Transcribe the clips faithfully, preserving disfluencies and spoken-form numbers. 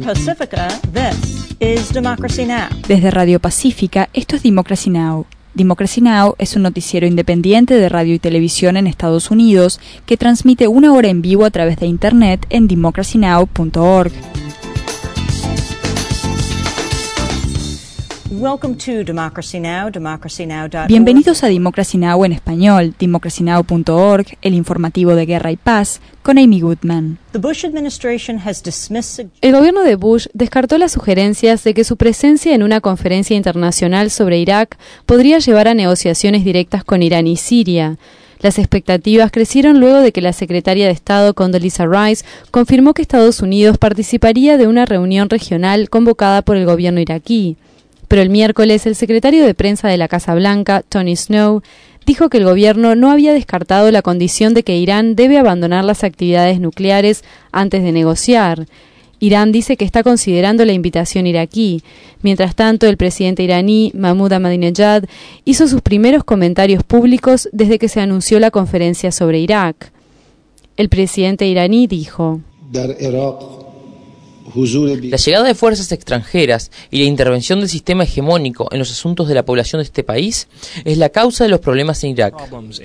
Pacifica, this is Democracy Now! Desde Radio Pacífica, esto es Democracy Now! Democracy Now! Es un noticiero independiente de radio y televisión en Estados Unidos que transmite una hora en vivo a través de Internet en democracy now punto org. Welcome to Democracy Now! democracy now dot org. Bienvenidos a Democracy Now! En español, democracy now punto org, el informativo de Guerra y Paz, con Amy Goodman. The Bush administration has dismissed... El gobierno de Bush descartó las sugerencias de que su presencia en una conferencia internacional sobre Irak podría llevar a negociaciones directas con Irán y Siria. Las expectativas crecieron luego de que la secretaria de Estado Condoleezza Rice confirmó que Estados Unidos participaría de una reunión regional convocada por el gobierno iraquí. Pero el miércoles, el secretario de prensa de la Casa Blanca, Tony Snow, dijo que el gobierno no había descartado la condición de que Irán debe abandonar las actividades nucleares antes de negociar. Irán dice que está considerando la invitación iraquí. Mientras tanto, el presidente iraní, Mahmoud Ahmadinejad, hizo sus primeros comentarios públicos desde que se anunció la conferencia sobre Irak. El presidente iraní dijo: La llegada de fuerzas extranjeras y la intervención del sistema hegemónico en los asuntos de la población de este país es la causa de los problemas en Irak.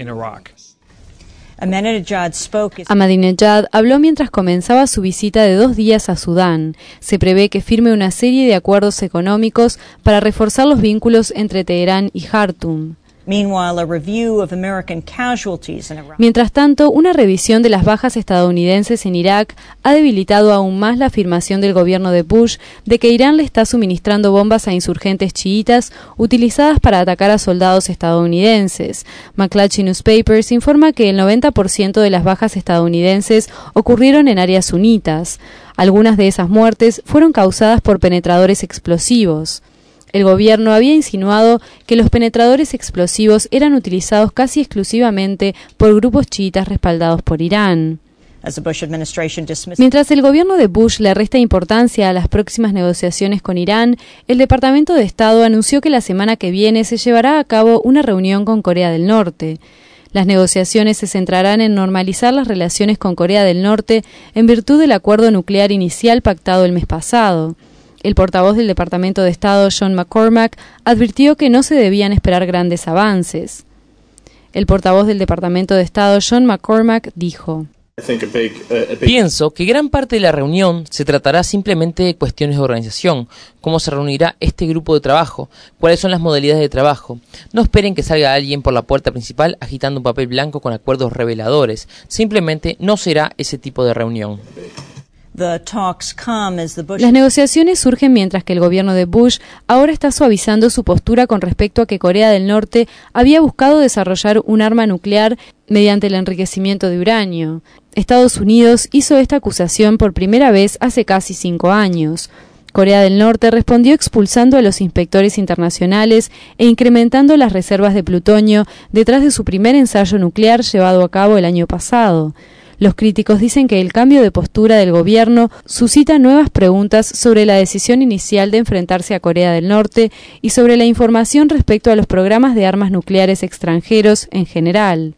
Ahmadinejad habló mientras comenzaba su visita de dos días a Sudán. Se prevé que firme una serie de acuerdos económicos para reforzar los vínculos entre Teherán y Jartum. Mientras tanto, una revisión de las bajas estadounidenses en Irak ha debilitado aún más la afirmación del gobierno de Bush de que Irán le está suministrando bombas a insurgentes chiitas utilizadas para atacar a soldados estadounidenses. McClatchy Newspapers informa que el noventa por ciento de las bajas estadounidenses ocurrieron en áreas sunitas. Algunas de esas muertes fueron causadas por penetradores explosivos. El gobierno había insinuado que los penetradores explosivos eran utilizados casi exclusivamente por grupos chiitas respaldados por Irán. Mientras el gobierno de Bush le resta importancia a las próximas negociaciones con Irán, el Departamento de Estado anunció que la semana que viene se llevará a cabo una reunión con Corea del Norte. Las negociaciones se centrarán en normalizar las relaciones con Corea del Norte en virtud del acuerdo nuclear inicial pactado el mes pasado. El portavoz del Departamento de Estado, John McCormack, advirtió que no se debían esperar grandes avances. El portavoz del Departamento de Estado, John McCormack, dijo: Pienso que gran parte de la reunión se tratará simplemente de cuestiones de organización, cómo se reunirá este grupo de trabajo, cuáles son las modalidades de trabajo. No esperen que salga alguien por la puerta principal agitando un papel blanco con acuerdos reveladores. Simplemente no será ese tipo de reunión. Las negociaciones surgen mientras que el gobierno de Bush ahora está suavizando su postura con respecto a que Corea del Norte había buscado desarrollar un arma nuclear mediante el enriquecimiento de uranio. Estados Unidos hizo esta acusación por primera vez hace casi cinco años. Corea del Norte respondió expulsando a los inspectores internacionales e incrementando las reservas de plutonio detrás de su primer ensayo nuclear llevado a cabo el año pasado. Los críticos dicen que el cambio de postura del gobierno suscita nuevas preguntas sobre la decisión inicial de enfrentarse a Corea del Norte y sobre la información respecto a los programas de armas nucleares extranjeros en general.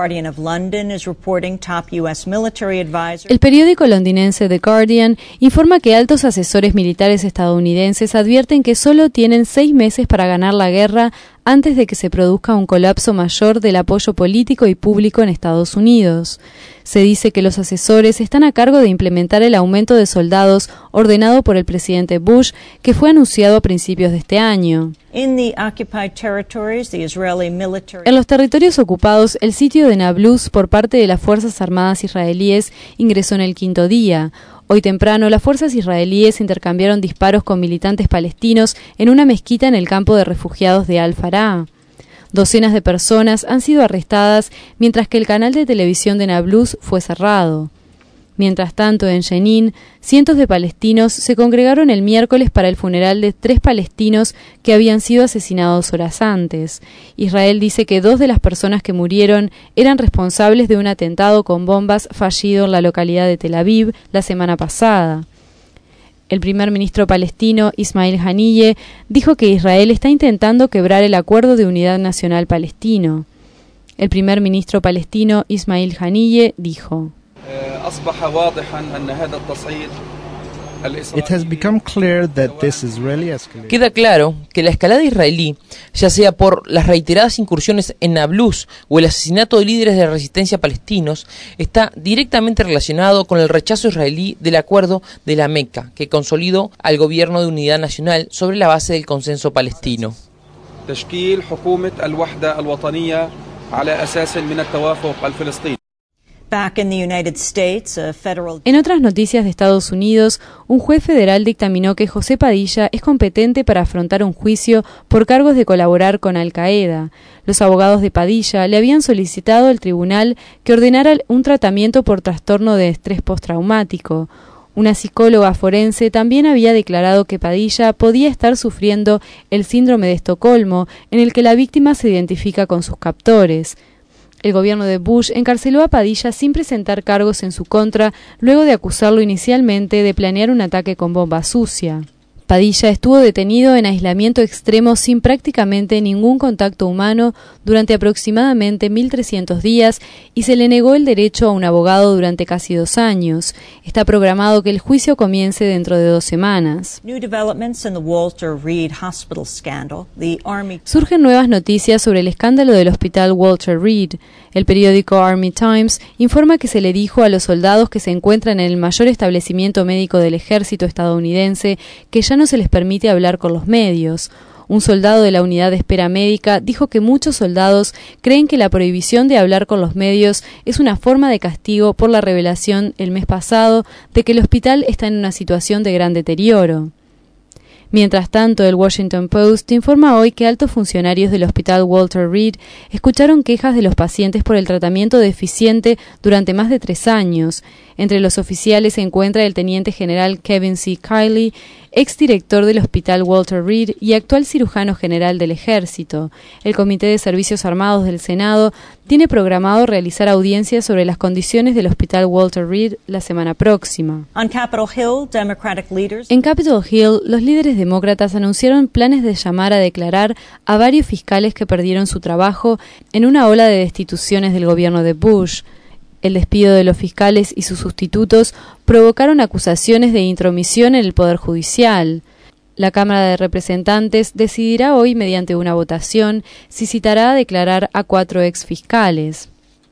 El periódico londinense The Guardian informa que altos asesores militares estadounidenses advierten que solo tienen seis meses para ganar la guerra antes de que se produzca un colapso mayor del apoyo político y público en Estados Unidos. Se dice que los asesores están a cargo de implementar el aumento de soldados ordenado por el presidente Bush, que fue anunciado a principios de este año. En los territorios ocupados, el sitio de Nablus por parte de las Fuerzas Armadas israelíes ingresó en el quinto día. Hoy temprano, las fuerzas israelíes intercambiaron disparos con militantes palestinos en una mezquita en el campo de refugiados de Al-Farah. Docenas de personas han sido arrestadas mientras que el canal de televisión de Nablus fue cerrado. Mientras tanto, en Jenin, cientos de palestinos se congregaron el miércoles para el funeral de tres palestinos que habían sido asesinados horas antes. Israel dice que dos de las personas que murieron eran responsables de un atentado con bombas fallido en la localidad de Tel Aviv la semana pasada. El primer ministro palestino, Ismail Haniyeh, dijo que Israel está intentando quebrar el Acuerdo de Unidad Nacional Palestino. El primer ministro palestino, Ismail Haniyeh, dijo: Queda claro que la escalada israelí, ya sea por las reiteradas incursiones en Nablus o el asesinato de líderes de resistencia palestinos, está directamente relacionado con el rechazo israelí del acuerdo de la Meca, que consolidó al gobierno de unidad nacional sobre la base del consenso palestino. Back in the United States, a federal... En otras noticias de Estados Unidos, un juez federal dictaminó que José Padilla es competente para afrontar un juicio por cargos de colaborar con Al Qaeda. Los abogados de Padilla le habían solicitado al tribunal que ordenara un tratamiento por trastorno de estrés postraumático. Una psicóloga forense también había declarado que Padilla podía estar sufriendo el síndrome de Estocolmo, en el que la víctima se identifica con sus captores. El gobierno de Bush encarceló a Padilla sin presentar cargos en su contra, luego de acusarlo inicialmente de planear un ataque con bomba sucia. Padilla estuvo detenido en aislamiento extremo sin prácticamente ningún contacto humano durante aproximadamente mil trescientos días y se le negó el derecho a un abogado durante casi dos años. Está programado que el juicio comience dentro de dos semanas. Surgen nuevas noticias sobre el escándalo del hospital Walter Reed. El periódico Army Times informa que se le dijo a los soldados que se encuentran en el mayor establecimiento médico del ejército estadounidense que ya no se les permite hablar con los medios. Un soldado de la unidad de espera médica dijo que muchos soldados creen que la prohibición de hablar con los medios es una forma de castigo por la revelación el mes pasado de que el hospital está en una situación de gran deterioro. Mientras tanto, el Washington Post informa hoy que altos funcionarios del hospital Walter Reed escucharon quejas de los pacientes por el tratamiento deficiente durante más de tres años. Entre los oficiales se encuentra el teniente general Kevin C. Kiley, exdirector del hospital Walter Reed y actual cirujano general del ejército. El Comité de Servicios Armados del Senado tiene programado realizar audiencias sobre las condiciones del hospital Walter Reed la semana próxima. On Capitol Hill, Democratic leaders... En Capitol Hill, los líderes demócratas anunciaron planes de llamar a declarar a varios fiscales que perdieron su trabajo en una ola de destituciones del gobierno de Bush. El despido de los fiscales y sus sustitutos provocaron acusaciones de intromisión en el Poder Judicial. La Cámara de Representantes decidirá hoy mediante una votación si citará a declarar a cuatro exfiscales.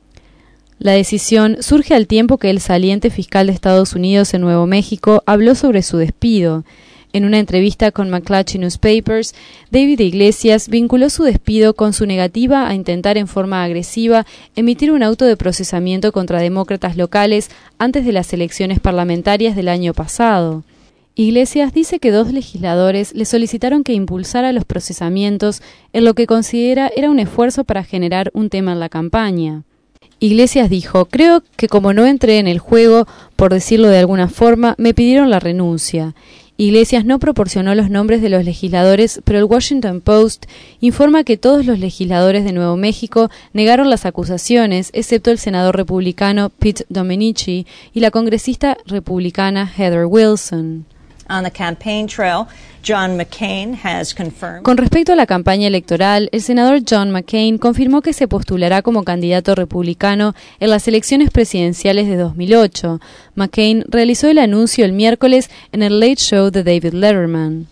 La decisión surge al tiempo que el saliente fiscal de Estados Unidos en Nuevo México habló sobre su despido. En una entrevista con McClatchy Newspapers, David Iglesias vinculó su despido con su negativa a intentar en forma agresiva emitir un auto de procesamiento contra demócratas locales antes de las elecciones parlamentarias del año pasado. Iglesias dice que dos legisladores le solicitaron que impulsara los procesamientos en lo que considera era un esfuerzo para generar un tema en la campaña. Iglesias dijo: «Creo que como no entré en el juego, por decirlo de alguna forma, me pidieron la renuncia». Iglesias no proporcionó los nombres de los legisladores, pero el Washington Post informa que todos los legisladores de Nuevo México negaron las acusaciones, excepto el senador republicano Pete Domenici y la congresista republicana Heather Wilson. On the campaign trail, John McCain has confirmed. Con respecto a la campaña electoral, el senador John McCain confirmó que se postulará como candidato republicano en las elecciones presidenciales de dos mil ocho. McCain realizó el anuncio el miércoles en el Late Show de David Letterman.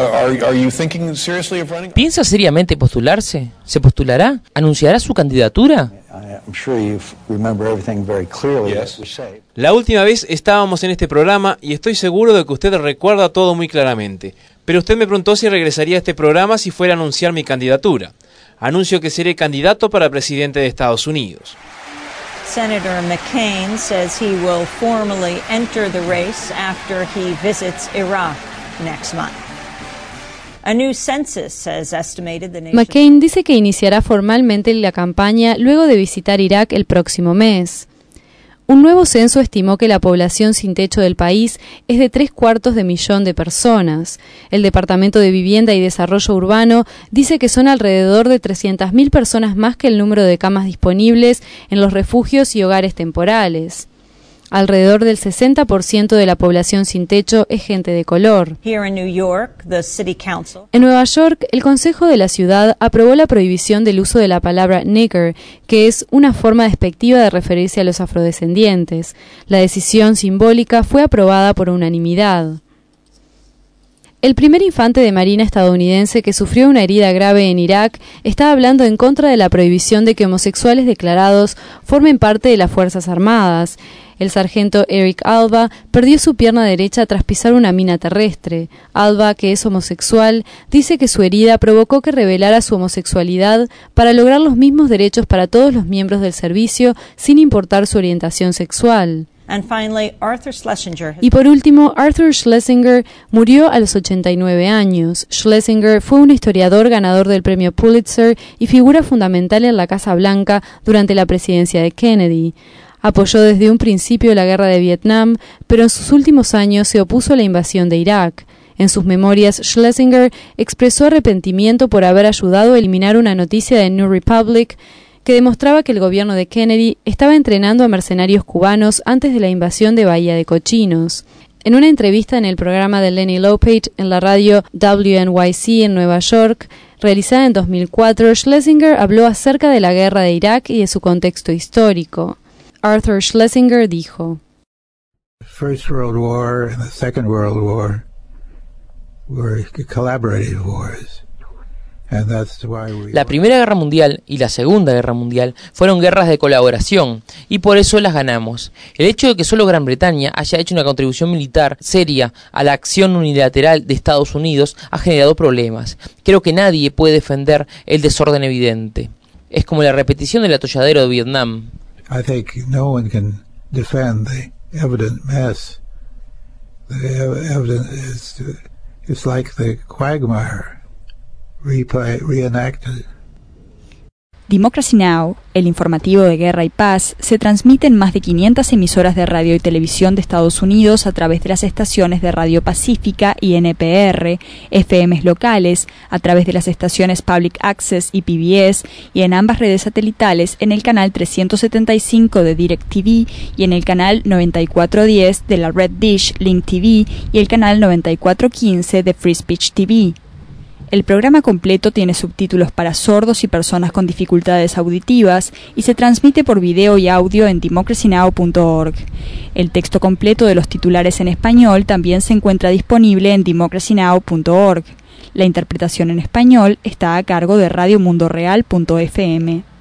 ¿Piensa seriamente postularse? ¿Se postulará? ¿Anunciará su candidatura? La última vez estábamos en este programa y estoy seguro de que usted recuerda todo muy claramente. Pero usted me preguntó si regresaría a este programa si fuera a anunciar mi candidatura. Anuncio que seré candidato para presidente de Estados Unidos. Senator McCain says he will formally enter the race after he visits Iraq next month. A new census has estimated the nation... McCain dice que iniciará formalmente la campaña luego de visitar Irak el próximo mes. Un nuevo censo estimó que la población sin techo del país es de tres cuartos de millón de personas. El Departamento de Vivienda y Desarrollo Urbano dice que son alrededor de trescientas mil personas más que el número de camas disponibles en los refugios y hogares temporales. Alrededor del sesenta por ciento de la población sin techo es gente de color. Here in New York, the City Council... En Nueva York, el Consejo de la Ciudad aprobó la prohibición del uso de la palabra nigger, que es una forma despectiva de referirse a los afrodescendientes. La decisión simbólica fue aprobada por unanimidad. El primer infante de marina estadounidense que sufrió una herida grave en Irak está hablando en contra de la prohibición de que homosexuales declarados formen parte de las Fuerzas Armadas. El sargento Eric Alba perdió su pierna derecha tras pisar una mina terrestre. Alba, que es homosexual, dice que su herida provocó que revelara su homosexualidad para lograr los mismos derechos para todos los miembros del servicio, sin importar su orientación sexual. And finally, Arthur Schlesinger. Y por último, Arthur Schlesinger murió a los ochenta y nueve años. Schlesinger fue un historiador ganador del premio Pulitzer y figura fundamental en la Casa Blanca durante la presidencia de Kennedy. Apoyó desde un principio la guerra de Vietnam, pero en sus últimos años se opuso a la invasión de Irak. En sus memorias, Schlesinger expresó arrepentimiento por haber ayudado a eliminar una noticia de New Republic que demostraba que el gobierno de Kennedy estaba entrenando a mercenarios cubanos antes de la invasión de Bahía de Cochinos. En una entrevista en el programa de Lenny Lopate en la radio W N Y C en Nueva York, realizada en dos mil cuatro, Schlesinger habló acerca de la guerra de Irak y de su contexto histórico. Arthur Schlesinger dijo: The First World War and the Second World War were collaborative wars. La Primera Guerra Mundial y la Segunda Guerra Mundial fueron guerras de colaboración y por eso las ganamos. El hecho de que solo Gran Bretaña haya hecho una contribución militar seria a la acción unilateral de Estados Unidos ha generado problemas. Creo que nadie puede defender el desorden evidente. Es como la repetición del atolladero de Vietnam. I think no one can defend the evident mess. The evident is it's like the quagmire. Replay, reenacted. Democracy Now!, el informativo de guerra y paz, se transmite en más de quinientas emisoras de radio y televisión de Estados Unidos a través de las estaciones de Radio Pacífica y N P R, F Ms locales, a través de las estaciones Public Access y P B S, y en ambas redes satelitales en el canal trescientos setenta y cinco de DirecTV y en el canal noventa y cuatro diez de la Red Dish Link T V y el canal noventa y cuatro quince de Free Speech T V. El programa completo tiene subtítulos para sordos y personas con dificultades auditivas y se transmite por video y audio en democracy now punto org. El texto completo de los titulares en español también se encuentra disponible en democracy now punto org. La interpretación en español está a cargo de radio mundo real punto f m.